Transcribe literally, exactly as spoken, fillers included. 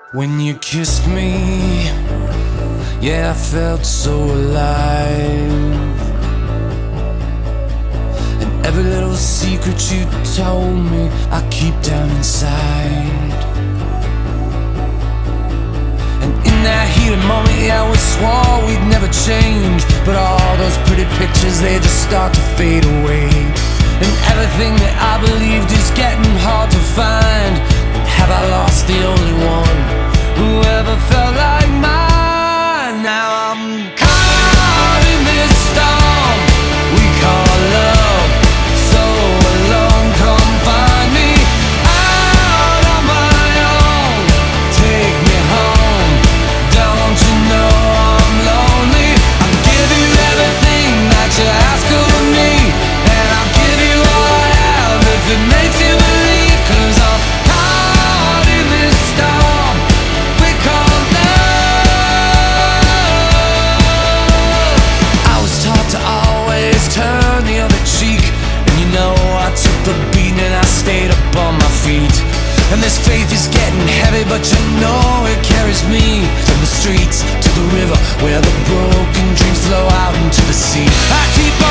When you kissed me, yeah, I felt so alive. And every little secret you told me, I keep down inside. And in that heated moment, yeah, we swore we'd never change. But all those pretty pictures, they just start to fade away. And everything that I believed is getting hard to find. Have I lost the only one who ever felt like mine? Now I'm caught in this storm we call love. So alone, come find me out on my own. Take me home. Don't you know I'm lonely? I'll give you everything that you ask of me, and I'll give you all I have if it makes you believe. 'Cause I'm caught in this storm we call love. I was taught to always turn the other cheek, and you know I took the beating and I stayed up on my feet. And this faith is getting heavy, but you know it carries me from the streets to the river where the broken dreams flow out into the sea. I keep